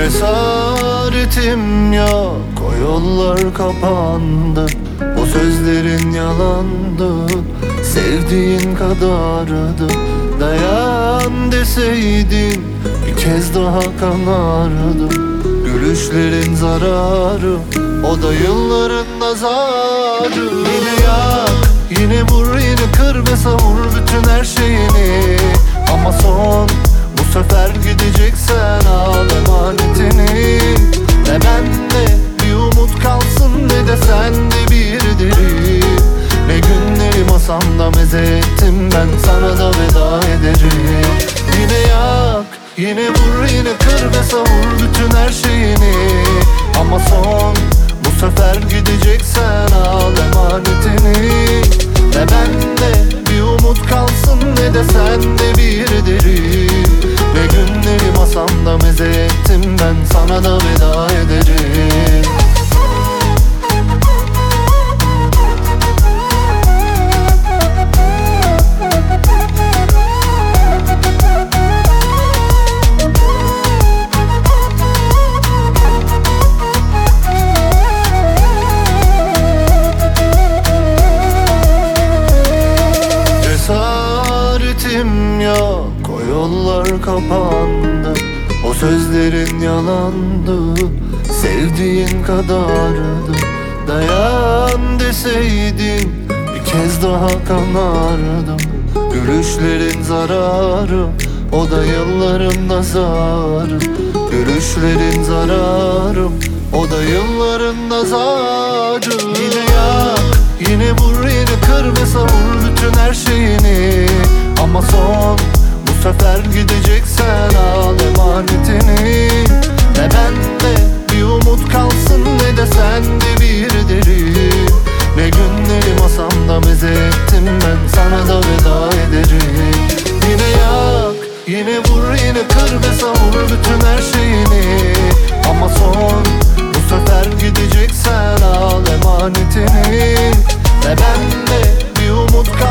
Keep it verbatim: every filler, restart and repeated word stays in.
Cesaretim yok, o yollar kapandı. O sözlerin yalandı, sevdiğin kadardı. Dayan deseydin bir kez daha kanardım. Gülüşlerin zararı, o da yılların nazarı. Yine yak, yine vur, yine kır ve savur bütün her şeyini. Ama son, bu sefer gideceksen al emanetini. Ne bende bir umut kalsın, ne de sende bir deri. Ne günleri masamda meze ettim, ben sana da veda ederim. Yine yak, yine vur, yine kır ve savur bütün her şeyini. Ama son, bu sefer gideceksen al emanetini. Ne bende bir umut kalsın, ne de sende bir deri. Ne günleri masamda meze ettim, ben sana da veda ederim. Cesaretim yok, o yollar kapandı. O sözlerin yalandı, sevdiğin kadardı. Dayan deseydin bir kez daha kanardım. Gülüşlerin zararı, o da yılların nazarı. Gülüşlerin zararı, o da yılların nazarı. Yine yak, yine vur, yine kır ve savur bütün her şeyini. Ama son, bu sefer gideceksen al emanetini. Ne bende bir umut kalsın, ne de sende bir deri. Ne günleri masamda meze ettim, ben sana da veda ederim. Yine yak, yine vur, yine kır ve savur bütün her şeyini. Ama son, bu sefer gideceksen al emanetini. Ne bende bir umut kalsın,